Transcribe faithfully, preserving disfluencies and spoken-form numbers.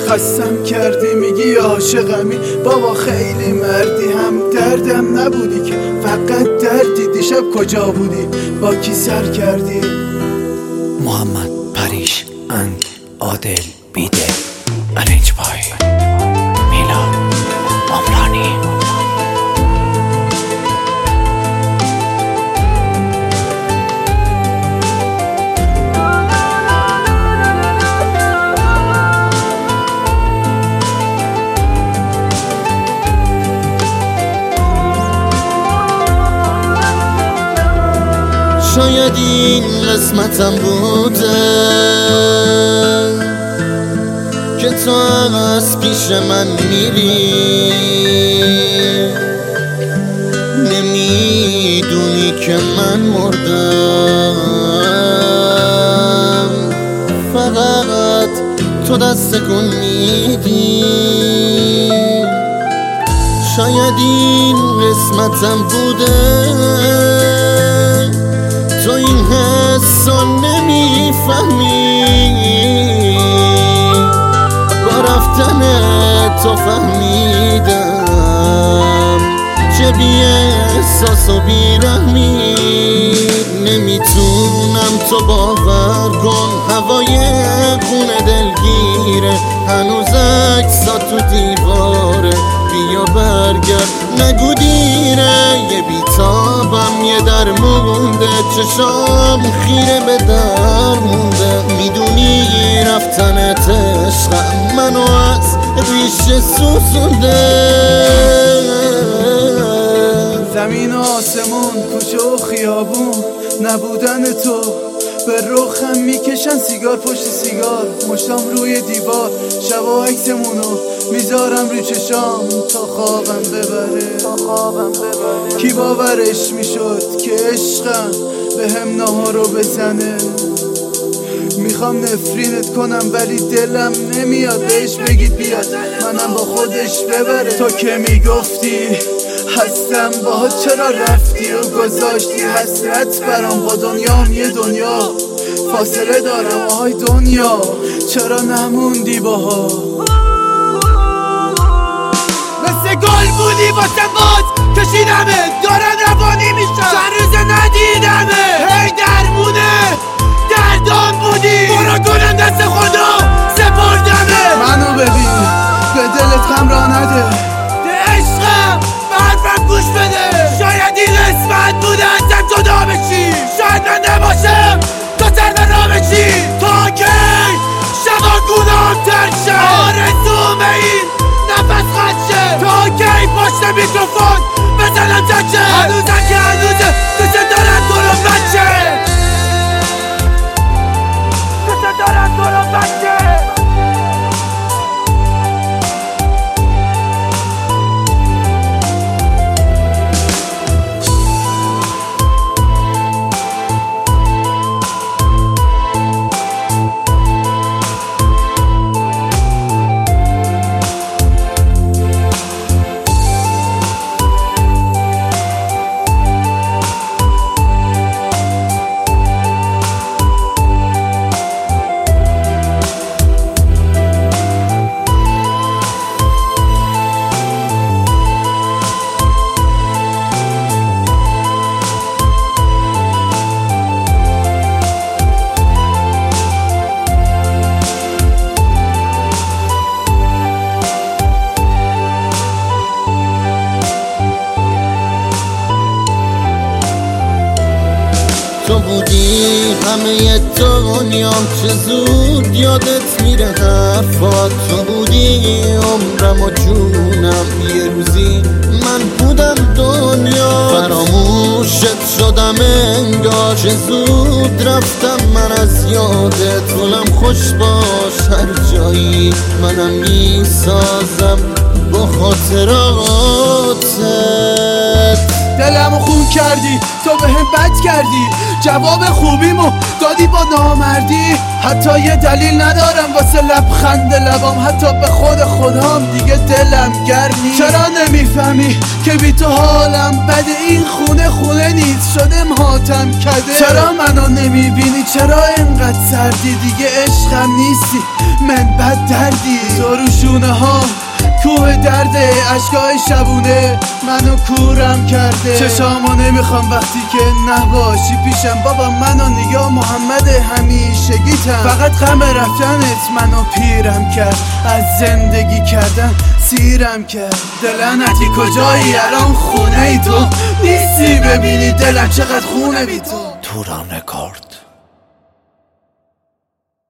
خستم کردی میگی عاشقمی، بابا خیلی مردی، هم دردم نبودی که فقط دردی. دیشب کجا بودی؟ با کی سر کردی؟ محمد پریش اند عادل بیده ارنج بای میلاد عمرانی. شاید این قسمتم بوده که تو از پیش من میری، نمیدونی که من مردم، فقط تو دست کن میدی. شاید این قسمتم بوده تو این حسا نمیفهمی، با رفتن تو فهمیدم چه بی احساس و بیرحمی. نمیتونم تو باور کن هوای خونه دلگیره، هنوز عکسات تو دیواره، بیا برگرد نگو دیره. یه بیتابم یه در مونده، چشام خیره به در مونده، میدونی رفتنت عشقم منو از ریشه سوزونده. زمین و آسمون، کوچه و خیابون، نبودن تو به رخم میکشن سیگار پشت سیگار، مشتام روی دیوار، شبا عکسمونو میذارم روی چشام تا خوابم ببره. کی باورش میشد که عشقم به هم ناهارو بزنه؟ میخوام نفرینت کنم ولی دلم نمیاد بهش بگید بیاد منم با خودش ببره. تو که میگفتی هستم باهات چرا رفتی و گذاشتی حسرت برام، با دنیام یه دنیا فاصله دارم. آهای دنیا چرا نموندی باها؟ مثل گل بودی واسه باز کشیدمه، دارم روانی میشم چند روزه ندیدمه، هی درمونه دردان بودی، برو کنم دست خدا سپردمه. منو ببین به دلت غم را نده، ده عشقم به حرفم گوش بده. شاید این قسمت بوده ازم جدا بشی، شاید من نباشم تا سر به را بشی. تا کی شبا گونام ترشه، آرزوم این نفس خدشه، تا کی پشت میکروفون بزنم چچه. هنوزم که هنوزه دوست دارم تو رو بچه، دوست دارم تو رو بچه. تو بودی همه دنیام، چه زود یادت میره حرفات. تو بودی عمرم و جونم، یه روزی من بودم دنیا فراموشت شدم انگار. چه زود رفتم من از یادت، دلم خوش باش هر جایی منم میسازم با خاطراتت. دلمو خون کردی تو به هم بد کردی، جواب خوبیمو دادی با نامردی. حتی یه دلیل ندارم واسه لبخند لبام، حتی به خود خودم دیگه دلم گرمی. چرا نمیفهمی که بی تو حالم بده، این خونه خونه نیست شده ماتم کده. چرا منو نمیبینی چرا اینقدر سردی؟ دیگه عشقم نیستی، من بد دردی. تو رو شونه ها کوه درده، اشکای شبونه منو کورم کرده. چشامو نمیخوام وقتی که نباشی پیشم. بابا منو نگاه محمد همیشگیتم. فقط غم رفتنت منو پیرم کرد، از زندگی کردن سیرم کرد. دلنتی کجایی الان؟ خونه ای تو نیستی ببینی دلم چقدر خونه بی تو. توران رکورد.